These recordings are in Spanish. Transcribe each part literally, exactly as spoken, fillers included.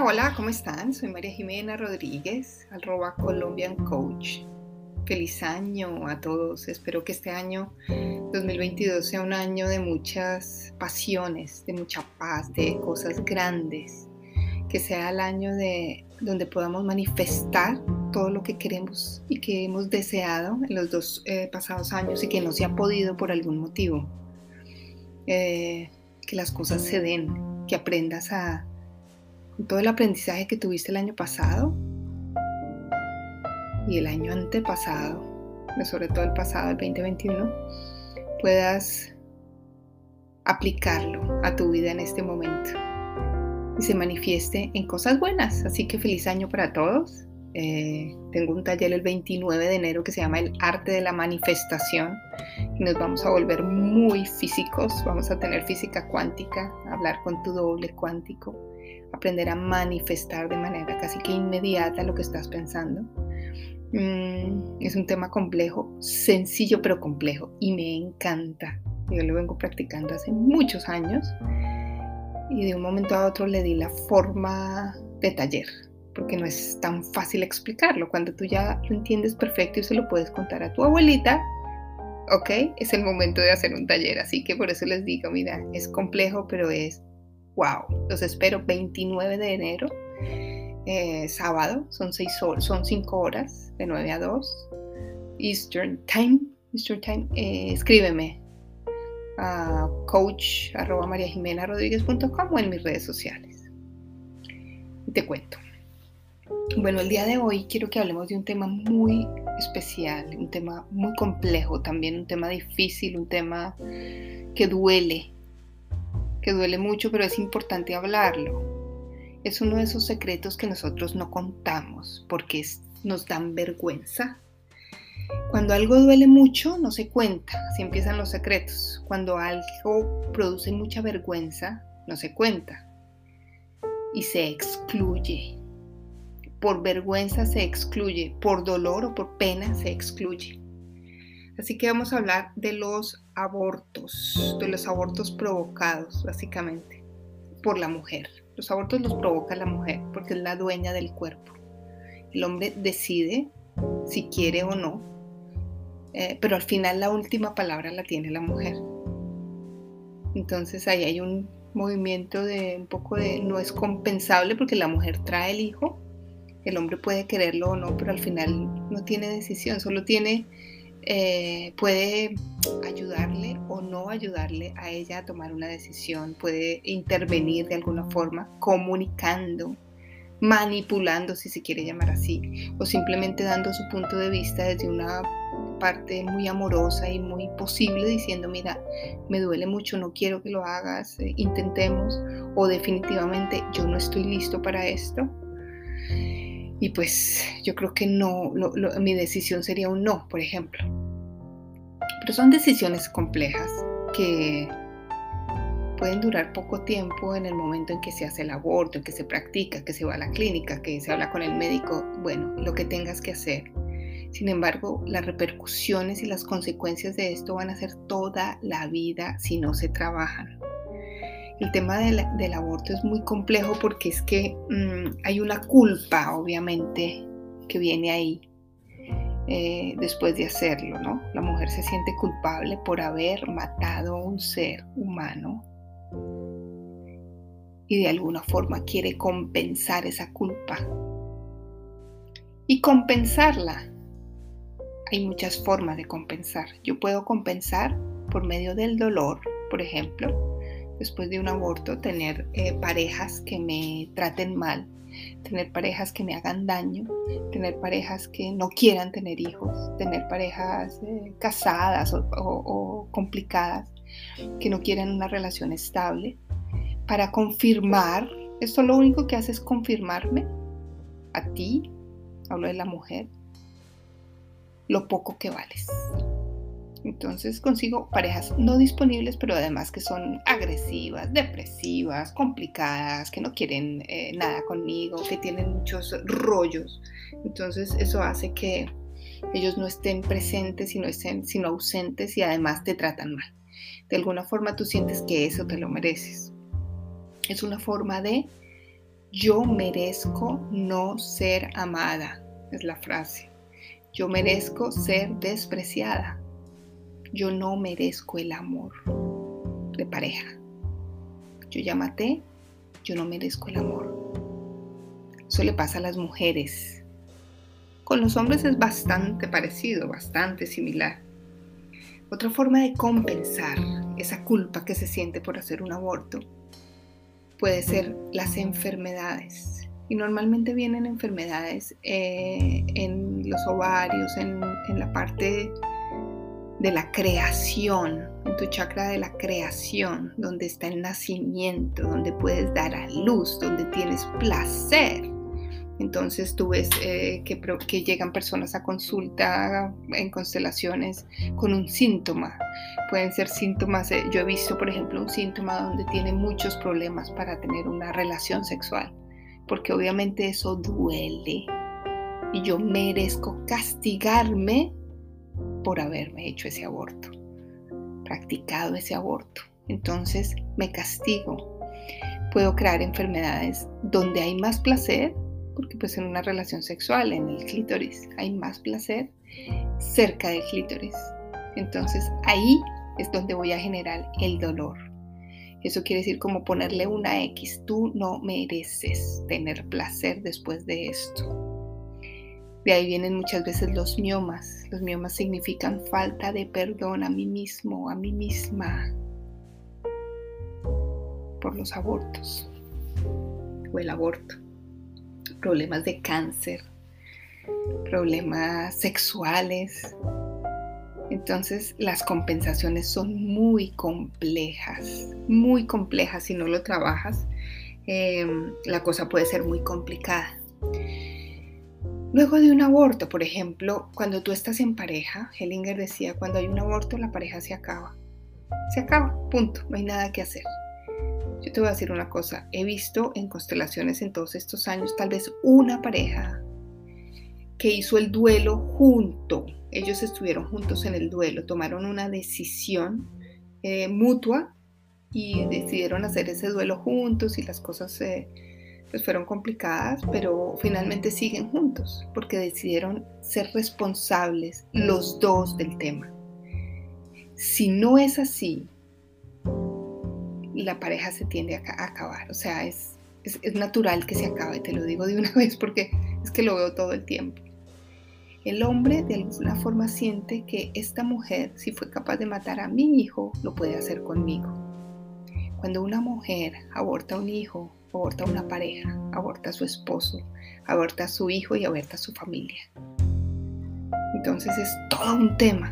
hola, ¿cómo están? Soy María Jimena Rodríguez, arroba Colombian Coach. Feliz año a todos. Espero que este año dos mil veintidós sea un año de muchas pasiones, de mucha paz, de cosas grandes. Que sea el año de donde podamos manifestar todo lo que queremos y que hemos deseado en los dos eh, pasados años y que no se ha podido por algún motivo. Eh, que las cosas se den, que aprendas a todo el aprendizaje que tuviste el año pasado y el año antepasado, sobre todo el pasado, el veinte veintiuno, puedas aplicarlo a tu vida en este momento y se manifieste en cosas buenas. Así que feliz año para todos. Eh, tengo un taller el veintinueve de enero que se llama El Arte de la Manifestación y nos vamos a volver muy físicos. Vamos a tener física cuántica, hablar con tu doble cuántico, aprender a manifestar de manera casi que inmediata lo que estás pensando. Mm, es un tema complejo, sencillo pero complejo, y me encanta. Yo lo vengo practicando hace muchos años y de un momento a otro le di la forma de taller, porque no es tan fácil explicarlo. Cuando tú ya lo entiendes perfecto y se lo puedes contar a tu abuelita, ok, es el momento de hacer un taller. Así que por eso les digo, mira, es complejo, pero es wow. Los espero veintinueve de enero, eh, sábado, son, seis horas, son cinco horas, de nueve a dos, Eastern Time. Eastern Time eh, escríbeme a coach arroba mariajimenarodriguez.com o en mis redes sociales. Y te cuento. Bueno, el día de hoy quiero que hablemos de un tema muy especial, un tema muy complejo, también un tema difícil, un tema que duele, que duele mucho, pero es importante hablarlo. Es uno de esos secretos que nosotros no contamos porque es, nos dan vergüenza. Cuando algo duele mucho, no se cuenta, así empiezan los secretos. Cuando algo produce mucha vergüenza, no se cuenta y se excluye. Por vergüenza se excluye, por dolor o por pena se excluye. Así que vamos a hablar de los abortos, de los abortos provocados básicamente por la mujer. Los abortos los provoca la mujer porque es la dueña del cuerpo. El hombre decide si quiere o no, eh, pero al final la última palabra la tiene la mujer. Entonces ahí hay un movimiento de un poco de no es compensable porque la mujer trae el hijo. El hombre puede quererlo o no, pero al final no tiene decisión, solo tiene, eh, puede ayudarle o no ayudarle a ella a tomar una decisión, puede intervenir de alguna forma, comunicando, manipulando, si se quiere llamar así, o simplemente dando su punto de vista desde una parte muy amorosa y muy posible, diciendo, mira, me duele mucho, no quiero que lo hagas, eh, intentemos, o definitivamente yo no estoy listo para esto. Y pues yo creo que no, lo, lo, mi decisión sería un no, por ejemplo. Pero son decisiones complejas que pueden durar poco tiempo en el momento en que se hace el aborto, en que se practica, que se va a la clínica, que se habla con el médico, bueno, lo que tengas que hacer. Sin embargo, las repercusiones y las consecuencias de esto van a ser toda la vida si no se trabajan. El tema del, del aborto es muy complejo porque es que mmm, hay una culpa, obviamente, que viene ahí eh, después de hacerlo, ¿no? La mujer se siente culpable por haber matado a un ser humano y de alguna forma quiere compensar esa culpa. Y compensarla, hay muchas formas de compensar. Yo puedo compensar por medio del dolor, por ejemplo. Después de un aborto, tener eh, parejas que me traten mal, tener parejas que me hagan daño, tener parejas que no quieran tener hijos, tener parejas eh, casadas o, o, o complicadas, que no quieran una relación estable, para confirmar, esto lo único que hace es confirmarme a ti, hablo de la mujer, lo poco que vales. Entonces consigo parejas no disponibles, pero además que son agresivas, depresivas, complicadas, que no quieren eh, nada conmigo, que tienen muchos rollos. Entonces eso hace que ellos no estén presentes, sino, estén, sino ausentes y además te tratan mal. De alguna forma tú sientes que eso te lo mereces. Es una forma de Yo merezco no ser amada, es la frase. Yo merezco ser despreciada. Yo no merezco el amor de pareja. Yo ya maté, yo no merezco el amor. Eso le pasa a las mujeres. Con los hombres es bastante parecido, bastante similar. Otra forma de compensar esa culpa que se siente por hacer un aborto puede ser las enfermedades. Y normalmente vienen enfermedades eh, en los ovarios, en, en la parte de la creación, en tu chakra de la creación, donde está el nacimiento, donde puedes dar a luz, donde tienes placer. Entonces tú ves eh, que, que llegan personas a consulta en constelaciones con un síntoma. Pueden ser síntomas, eh, yo he visto por ejemplo un síntoma donde tiene muchos problemas para tener una relación sexual, porque obviamente eso duele y yo merezco castigarme por haberme hecho ese aborto, practicado ese aborto. Entonces me castigo. Puedo crear enfermedades donde hay más placer, porque pues en una relación sexual, en el clítoris, hay más placer cerca del clítoris. Entonces ahí es donde voy a generar el dolor. Eso quiere decir como ponerle una X. Tú no mereces tener placer después de esto. De ahí vienen muchas veces los miomas. Los miomas significan falta de perdón a mí mismo, a mí misma, por los abortos o el aborto. Problemas de cáncer, problemas sexuales. Entonces las compensaciones son muy complejas, muy complejas. Si no lo trabajas, eh, la cosa puede ser muy complicada. Luego de un aborto, por ejemplo, cuando tú estás en pareja, Hellinger decía, cuando hay un aborto la pareja se acaba. Se acaba, punto, no hay nada que hacer. Yo te voy a decir una cosa, he visto en constelaciones en todos estos años tal vez una pareja que hizo el duelo junto. Ellos estuvieron juntos en el duelo, tomaron una decisión eh, mutua y decidieron hacer ese duelo juntos y las cosas eh, pues fueron complicadas, pero finalmente siguen juntos porque decidieron ser responsables los dos del tema. Si no es así, la pareja se tiende a, a acabar, o sea, es, es, es natural que se acabe, te lo digo de una vez porque es que lo veo todo el tiempo. El hombre de alguna forma siente que esta mujer, si fue capaz de matar a mi hijo, lo puede hacer conmigo. Cuando una mujer aborta a un hijo, aborta a una pareja, aborta a su esposo, aborta a su hijo y aborta a su familia. Entonces es todo un tema.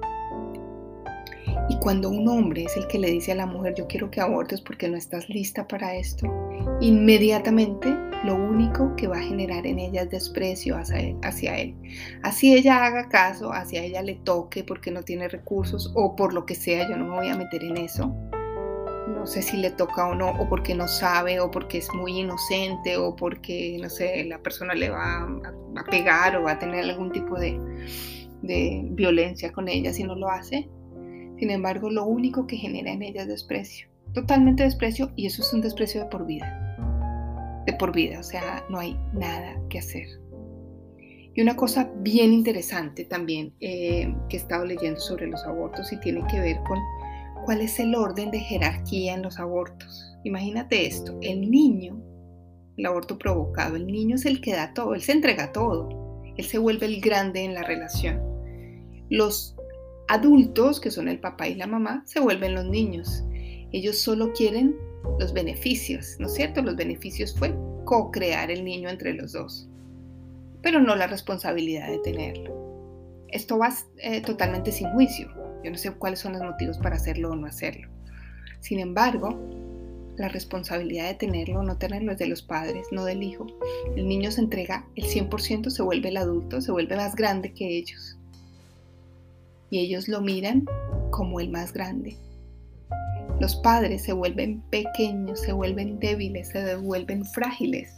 Y cuando un hombre es el que le dice a la mujer, yo quiero que abortes porque no estás lista para esto, inmediatamente lo único que va a generar en ella es desprecio hacia él, hacia él. Así ella haga caso, hacia ella le toque porque no tiene recursos o por lo que sea, yo no me voy a meter en eso. No sé si le toca o no, o porque no sabe, o porque es muy inocente, o porque, no sé, la persona le va a, a pegar o va a tener algún tipo de, de violencia con ella si no lo hace. Sin embargo, lo único que genera en ella es desprecio, totalmente desprecio, y eso es un desprecio de por vida, de por vida, o sea, no hay nada que hacer. Y una cosa bien interesante también eh, que he estado leyendo sobre los abortos y tiene que ver con cuál es el orden de jerarquía en los abortos. Imagínate esto, el niño, el aborto provocado, el niño es el que da todo, él se entrega todo, él se vuelve el grande en la relación. Los adultos, que son el papá y la mamá, se vuelven los niños. Ellos solo quieren los beneficios, ¿no es cierto? Los beneficios fue co-crear el niño entre los dos, pero no la responsabilidad de tenerlo. Esto va eh, totalmente sin juicio. Yo no sé cuáles son los motivos para hacerlo o no hacerlo. Sin embargo, la responsabilidad de tenerlo o no tenerlo es de los padres, no del hijo. El niño se entrega el cien por ciento, se vuelve el adulto, se vuelve más grande que ellos. Y ellos lo miran como el más grande. Los padres se vuelven pequeños, se vuelven débiles, se vuelven frágiles.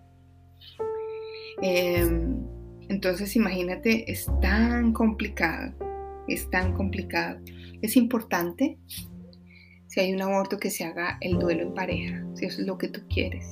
Eh, entonces imagínate, es tan complicado, es tan complicado. Es importante, si hay un aborto, que se haga el duelo en pareja, si eso es lo que tú quieres.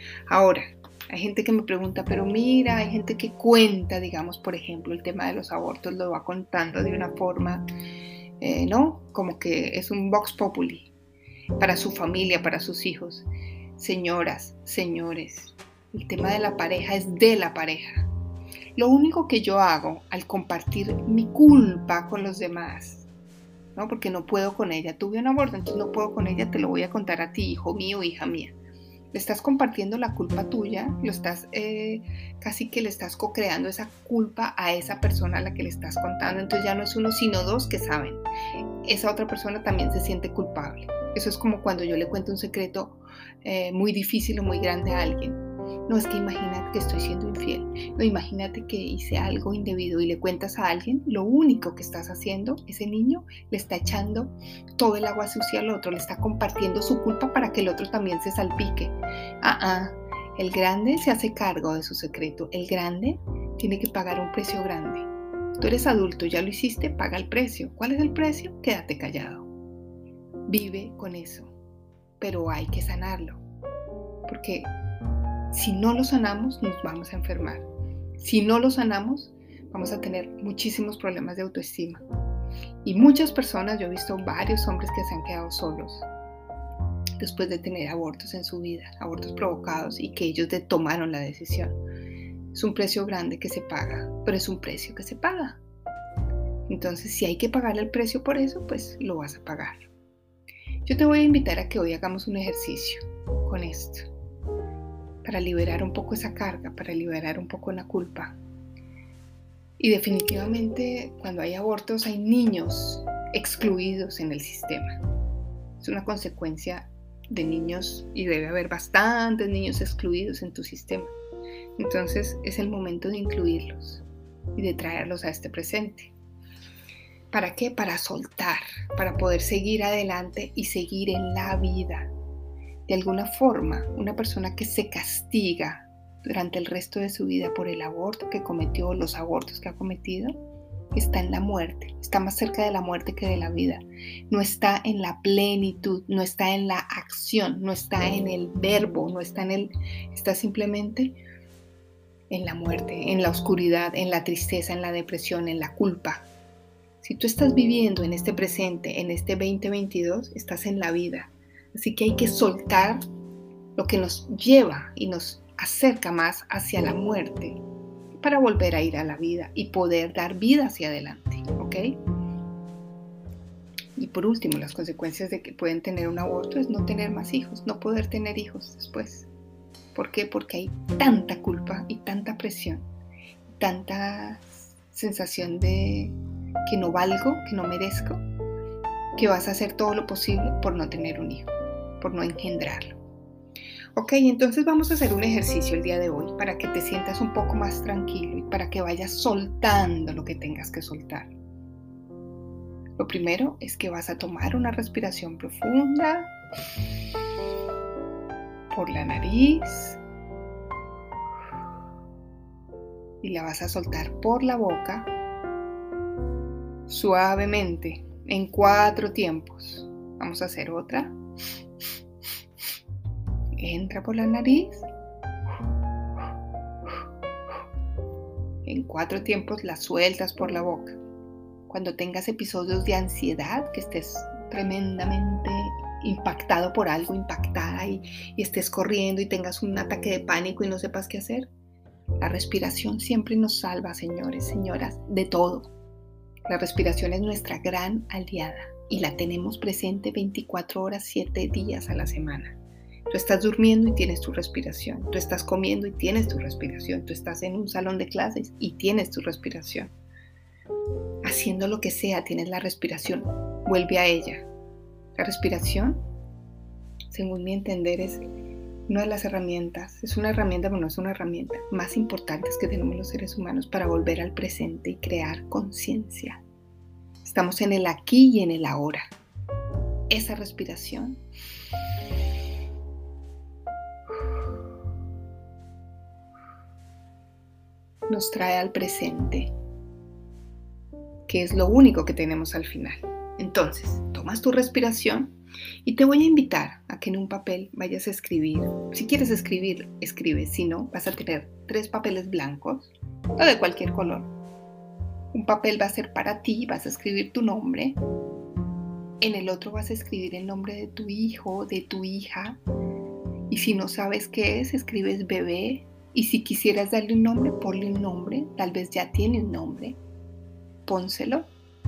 Ahora, hay gente que me pregunta, pero mira, hay gente que cuenta, digamos, por ejemplo, el tema de los abortos, lo va contando de una forma, eh, ¿no? Como que es un vox populi para su familia, para sus hijos. Señoras, señores, el tema de la pareja es de la pareja. Lo único que yo hago al compartir mi culpa con los demás, ¿no? Porque no puedo con ella, tuve un aborto, entonces no puedo con ella, te lo voy a contar a ti, hijo mío, hija mía. Le estás compartiendo la culpa tuya, lo estás, eh, casi que le estás co-creando esa culpa a esa persona a la que le estás contando. Entonces ya no es uno, sino dos que saben. Esa otra persona también se siente culpable. Eso es como cuando yo le cuento un secreto eh, muy difícil o muy grande a alguien. No, es que imagínate que estoy siendo infiel. No, imagínate que hice algo indebido y le cuentas a alguien. Lo único que estás haciendo, ese niño le está echando todo el agua sucia al otro, le está compartiendo su culpa para que el otro también se salpique. Ah, ah, el grande se hace cargo de su secreto. El grande tiene que pagar un precio grande. Tú eres adulto, ya lo hiciste, paga el precio. ¿Cuál es el precio? Quédate callado. Vive con eso, pero hay que sanarlo, porque si no lo sanamos nos vamos a enfermar. Si no lo sanamos vamos a tener muchísimos problemas de autoestima. Y muchas personas, yo he visto varios hombres que se han quedado solos después de tener abortos en su vida, abortos provocados y que ellos de tomaron la decisión. Es un precio grande que se paga, pero es un precio que se paga. Entonces, si hay que pagar el precio por eso, pues lo vas a pagar. Yo te voy a invitar a que hoy hagamos un ejercicio con esto, para liberar un poco esa carga, para liberar un poco la culpa. Y definitivamente cuando hay abortos hay niños excluidos en el sistema. Es una consecuencia de niños y debe haber bastantes niños excluidos en tu sistema. Entonces es el momento de incluirlos y de traerlos a este presente. ¿Para qué? Para soltar, para poder seguir adelante y seguir en la vida. De alguna forma, una persona que se castiga durante el resto de su vida por el aborto que cometió, los abortos que ha cometido, está en la muerte, está más cerca de la muerte que de la vida. No está en la plenitud, no está en la acción, no está en el verbo, no está en el, está simplemente en la muerte, en la oscuridad, en la tristeza, en la depresión, en la culpa. Si tú estás viviendo en este presente, en este veinte veintidós, estás en la vida. Así que hay que soltar lo que nos lleva y nos acerca más hacia la muerte para volver a ir a la vida y poder dar vida hacia adelante, ¿ok? Y por último, las consecuencias de que pueden tener un aborto es no tener más hijos, no poder tener hijos después. ¿Por qué? Porque hay tanta culpa y tanta presión, tanta sensación de que no valgo, que no merezco, que vas a hacer todo lo posible por no tener un hijo, por no engendrarlo. Ok, entonces vamos a hacer un ejercicio el día de hoy para que te sientas un poco más tranquilo y para que vayas soltando lo que tengas que soltar. Lo primero es que vas a tomar una respiración profunda por la nariz y la vas a soltar por la boca suavemente en cuatro tiempos. Vamos a hacer otra. Entra por la nariz. En cuatro tiempos la sueltas por la boca. Cuando tengas episodios de ansiedad, que estés tremendamente impactado por algo, impactada y, y estés corriendo y tengas un ataque de pánico y no sepas qué hacer, la respiración siempre nos salva, señores, señoras, de todo. La respiración es nuestra gran aliada y la tenemos presente veinticuatro horas, siete días a la semana. Tú estás durmiendo y tienes tu respiración. Tú estás comiendo y tienes tu respiración. Tú estás en un salón de clases y tienes tu respiración. Haciendo lo que sea, tienes la respiración. Vuelve a ella. La respiración, según mi entender, es una de las herramientas, es una herramienta, pero no es una herramienta, más importantes que tenemos los seres humanos para volver al presente y crear conciencia. Estamos en el aquí y en el ahora. Esa respiración nos trae al presente, que es lo único que tenemos al final. Entonces, tomas tu respiración Y te voy a invitar a que en un papel vayas a escribir. Si quieres escribir, escribe. Si no, vas a tener tres papeles blancos o de cualquier color. Un papel va a ser para ti, vas a escribir tu nombre. En el otro vas a escribir el nombre de tu hijo, de tu hija. Y si no sabes qué es, escribes bebé. Y si quisieras darle un nombre, ponle un nombre. Tal vez ya tiene un nombre. Pónselo.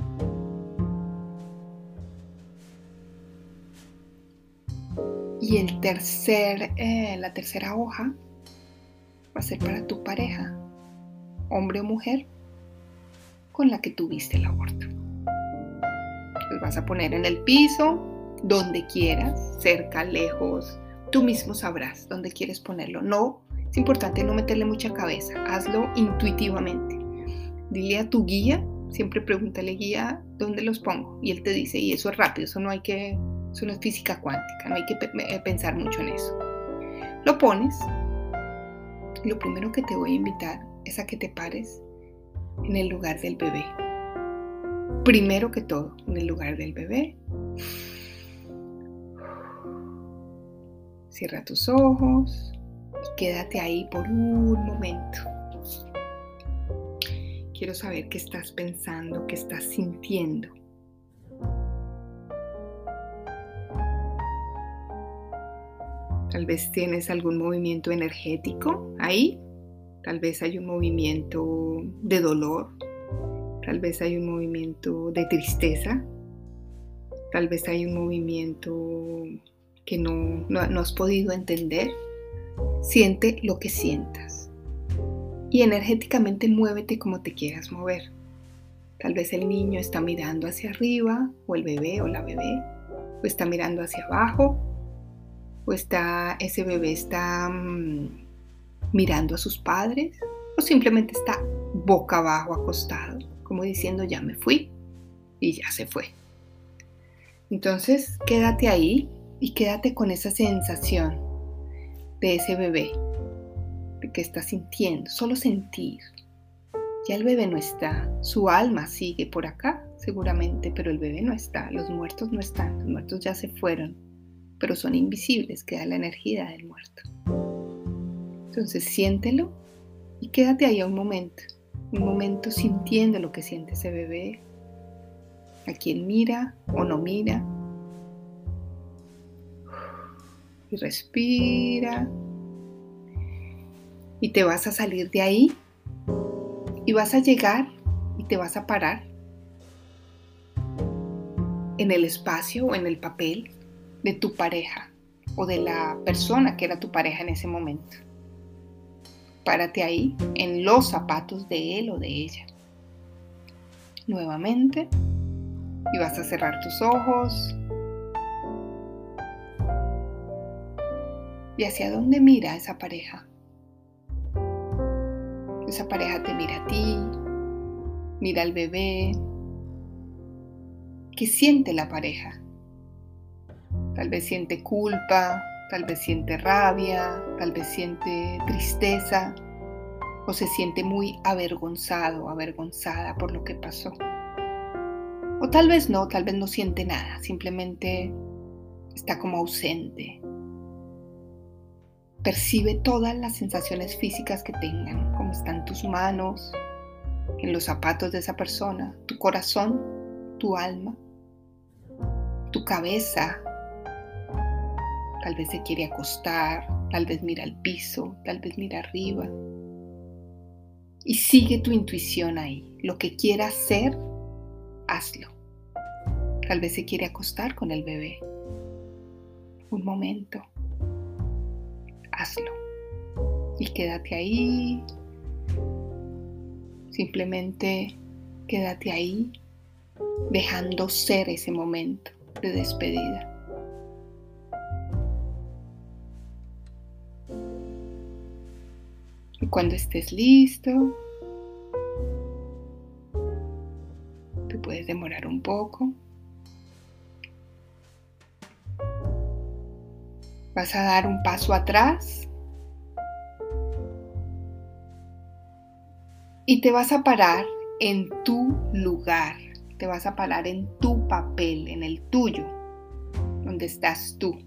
Y el tercer, eh, la tercera hoja va a ser para tu pareja, hombre o mujer, con la que tuviste el aborto. Los vas a poner en el piso, donde quieras, cerca, lejos. Tú mismo sabrás dónde quieres ponerlo. No, es importante no meterle mucha cabeza. Hazlo intuitivamente. Dile a tu guía, siempre pregúntale, guía, ¿dónde los pongo? Y él te dice, y eso es rápido, eso no hay que... Eso no es física cuántica, no hay que pe- pensar mucho en eso. Lo pones. Lo primero que te voy a invitar es a que te pares en el lugar del bebé. Primero que todo, en el lugar del bebé. Cierra tus ojos y quédate ahí por un momento. Quiero saber qué estás pensando, qué estás sintiendo. Tal vez tienes algún movimiento energético ahí, tal vez hay un movimiento de dolor, tal vez hay un movimiento de tristeza, tal vez hay un movimiento que no, no, no has podido entender. Siente lo que sientas y energéticamente muévete como te quieras mover. Tal vez el niño está mirando hacia arriba, o el bebé o la bebé, o está mirando hacia abajo, o está, ese bebé está mmm, mirando a sus padres, o simplemente está boca abajo acostado, como diciendo ya me fui y ya se fue. Entonces quédate ahí y quédate con esa sensación de ese bebé, de que está sintiendo, solo sentir. Ya el bebé no está, su alma sigue por acá seguramente, pero el bebé no está, los muertos no están, los muertos ya se fueron, pero son invisibles, queda la energía del muerto. Entonces siéntelo y quédate ahí un momento, un momento sintiendo lo que siente ese bebé, a quien mira o no mira. Y respira. Y te vas a salir de ahí y vas a llegar y te vas a parar en el espacio o en el papel de tu pareja o de la persona que era tu pareja en ese momento. Párate ahí en los zapatos de él o de ella. Nuevamente, y vas a cerrar tus ojos. ¿Y hacia dónde mira esa pareja? Esa pareja te mira a ti, mira al bebé. ¿Qué siente la pareja? Tal vez siente culpa, tal vez siente rabia, tal vez siente tristeza o se siente muy avergonzado, avergonzada por lo que pasó. O tal vez no, tal vez no siente nada, simplemente está como ausente. Percibe todas las sensaciones físicas que tengan, cómo están tus manos en los zapatos de esa persona, tu corazón, tu alma, tu cabeza. Tal vez se quiere acostar, tal vez mira al piso, tal vez mira arriba. Y sigue tu intuición ahí. Lo que quiera hacer, hazlo. Tal vez se quiere acostar con el bebé. Un momento. Hazlo. Y quédate ahí. Simplemente quédate ahí, dejando ser ese momento de despedida. Y cuando estés listo, te puedes demorar un poco. Vas a dar un paso atrás y te vas a parar en tu lugar. Te vas a parar en tu papel, en el tuyo, donde estás tú.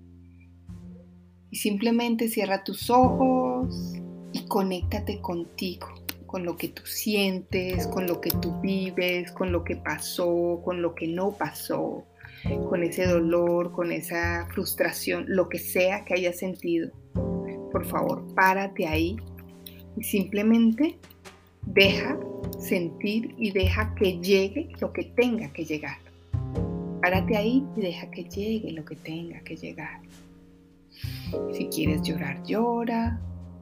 Y simplemente cierra tus ojos y conéctate contigo, con lo que tú sientes, con lo que tú vives, con lo que pasó, con lo que no pasó, con ese dolor, con esa frustración, lo que sea que hayas sentido. Por favor, párate ahí y simplemente deja sentir y deja que llegue lo que tenga que llegar. Párate ahí y deja que llegue lo que tenga que llegar. Si quieres llorar, llora.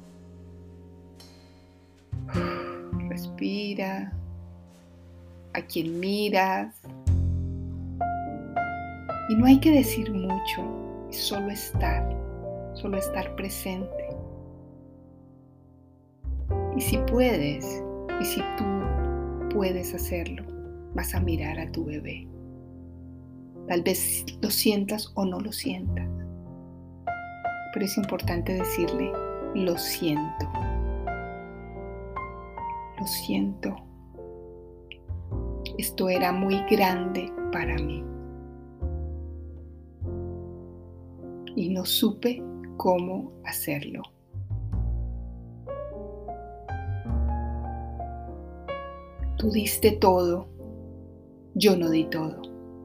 Respira. A quien miras. Y no hay que decir mucho, es solo estar, solo estar presente. Y si puedes, y si tú puedes hacerlo, vas a mirar a tu bebé. Tal vez lo sientas o no lo sientas, pero es importante decirle, lo siento, lo siento, esto era muy grande para mí y no supe cómo hacerlo. Tú diste todo, yo no di todo.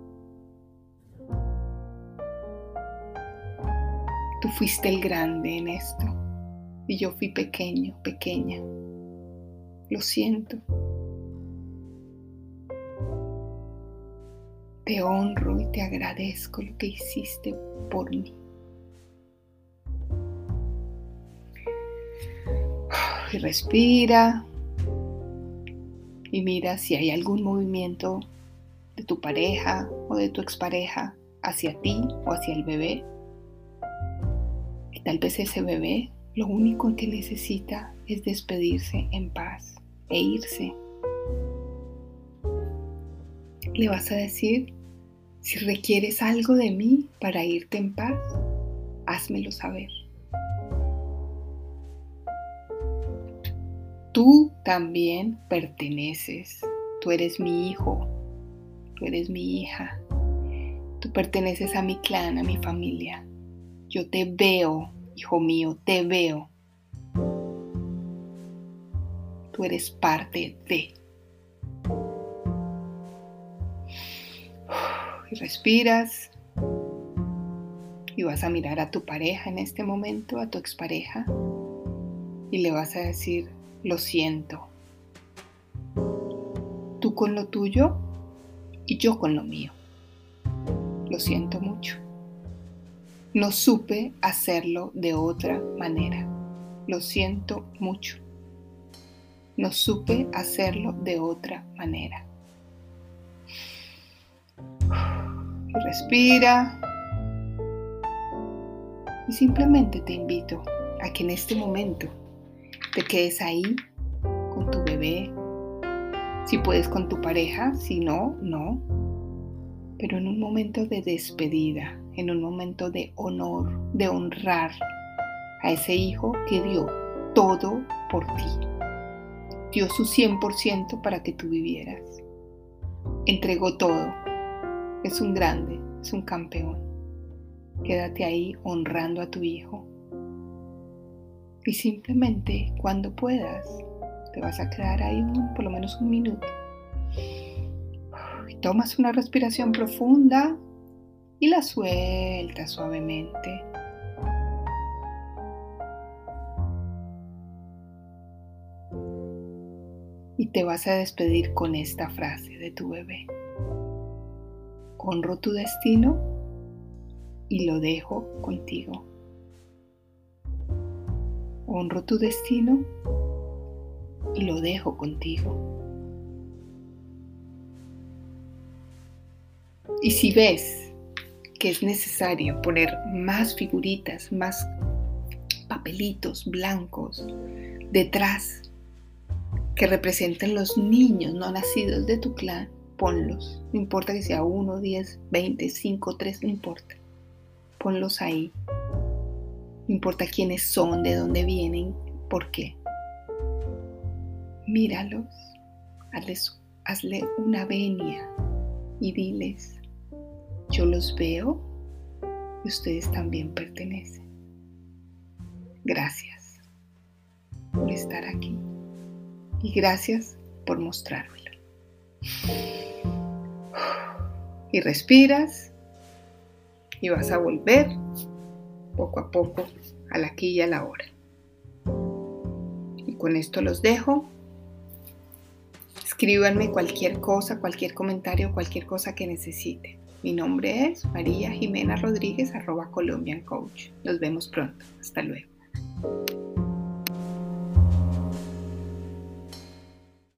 Tú fuiste el grande en esto y yo fui pequeño, pequeña. Lo siento. Te honro y te agradezco lo que hiciste por mí. Y respira y mira si hay algún movimiento de tu pareja o de tu expareja hacia ti o hacia el bebé. Y tal vez ese bebé lo único que necesita es despedirse en paz e irse. Le vas a decir, si requieres algo de mí para irte en paz, házmelo saber. Tú también perteneces. Tú eres mi hijo. Tú eres mi hija. Tú perteneces a mi clan, a mi familia. Yo te veo, hijo mío, te veo. Tú eres parte de. Y respiras. Y vas a mirar a tu pareja en este momento, a tu expareja. Y le vas a decir, lo siento. Tú con lo tuyo y yo con lo mío. Lo siento mucho. No supe hacerlo de otra manera. Lo siento mucho. No supe hacerlo de otra manera. Y respira. Y simplemente te invito a que en este momento te quedes ahí con tu bebé. Si puedes con tu pareja, si no, no. Pero en un momento de despedida, en un momento de honor, de honrar a ese hijo que dio todo por ti. Dio su cien por ciento para que tú vivieras. Entregó todo. Es un grande, es un campeón. Quédate ahí honrando a tu hijo. Y simplemente cuando puedas, te vas a quedar ahí un, por lo menos un minuto. Y tomas una respiración profunda y la sueltas suavemente. Y te vas a despedir con esta frase de tu bebé. Honro tu destino y lo dejo contigo. Honro tu destino y lo dejo contigo. Y si ves que es necesario poner más figuritas, más papelitos blancos detrás que representen los niños no nacidos de tu clan, ponlos. No importa que sea uno, diez, veinte, cinco, tres, no importa. Ponlos ahí. No importa quiénes son, de dónde vienen, por qué. Míralos, hazles, hazle una venia y diles, yo los veo y ustedes también pertenecen. Gracias por estar aquí y gracias por mostrármelo. Y respiras y vas a volver poco a poco al aquí y a la hora. Y con esto los dejo. Escríbanme cualquier cosa, cualquier comentario, cualquier cosa que necesiten. Mi nombre es María Jimena Rodríguez, arroba Colombian Coach. Nos vemos pronto. Hasta luego.